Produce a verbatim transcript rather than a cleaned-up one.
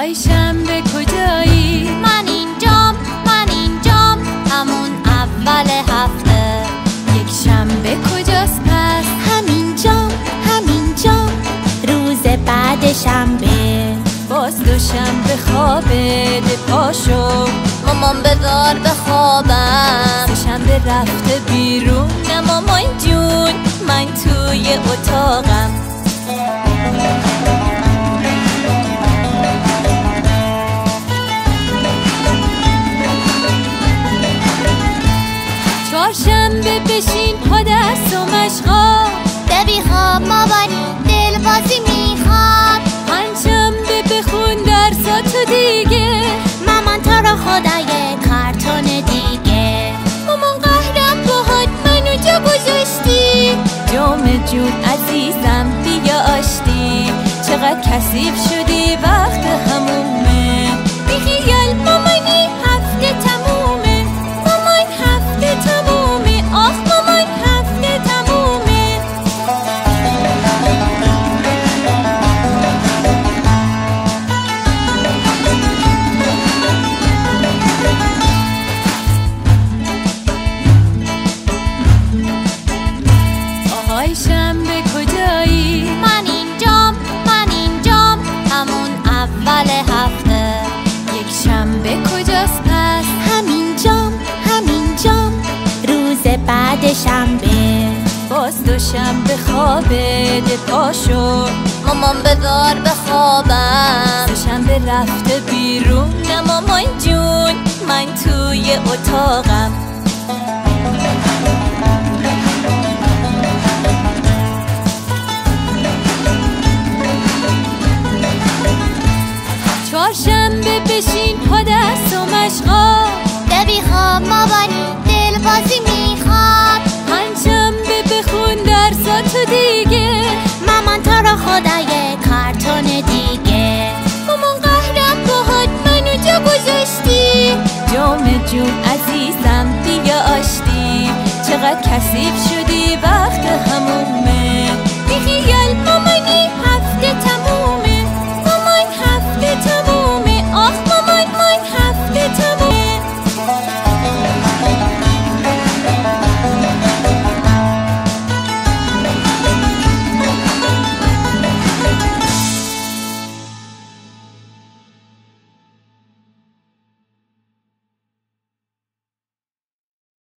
آهای شنبه کجایی؟ من اینجام من اینجام همون اول هفته. یک شنبه کجاست پس؟ همینجام همینجام روز بعد شنبه. باز دو شنبه خوابه ده پاشو مامان بذار بخوابم. سه شنبه رفته بیرون نه مامان جون من توی اتاقم. چهارشنبه بشین پا دست و مشقا ببی خواب مامانی دل بازی میخواد. پنجشنبه بخون درساتو دیگه. مامان تو رو خدای کارتون دیگه. مامان قهرم باهات منو جا گذاشتی. جمعه جون عزیزم بیا آشتی. چقدر کثیف شدی وقت همومه. بیخیال مامانی هفته تمومه. مامان هفته تمومه. آخ مامان هفته تمومه. آهای شنبه کجایی؟ من اینجام من اینجام همون اول هفته. یک شنبه کجاست پس؟ همینجام همینجام روز بعد شنبه. باز دو شنبه خوابه ده پاشو مامان بذار بخوابم. سه شنبه رفته بیرون نه مامان جون من توی اتاقم. چهارشنبه بشین پا دست و مشقا ببی خواب مامانی دل بازی میخواد. پنجشنبه بخون درساتو دیگه. مامان تو رو خدای کارتون دیگه. مامان قهرم باهات منو جا گذاشتی. جمعه جون